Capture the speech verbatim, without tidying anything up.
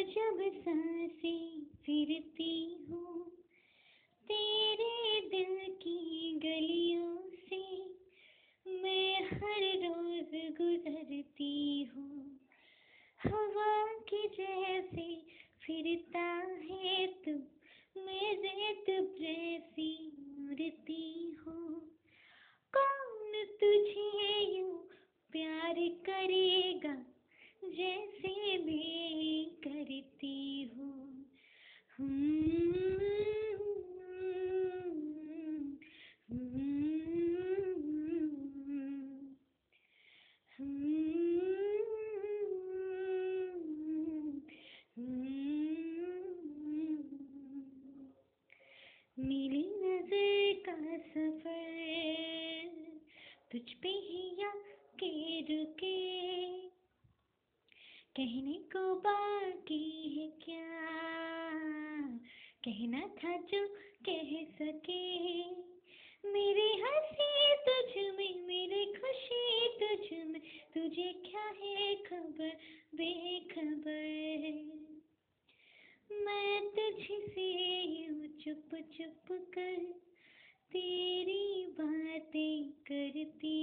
जब सांसें फिरती हूँ तेरे दिल की गलियों से, मैं हर रोज गुजरती हूँ। हवा की जैसे फिरता है तू, मैं रेत जैसी उड़ती हूँ। कौन तुझे यूं प्यार करेगा जैसे मैं करती हूँ। हम्म, नीली नजर का सफर तुझ पे ही या के रुके, कहने को बाकी है क्या, कहना था जो कह सके। मेरी हंसी तुझ में, मेरी खुशी तुझ में, तुझे क्या है खबर बेखबर। मैं तुझसे यूं चुप चुप कर तेरी बातें करती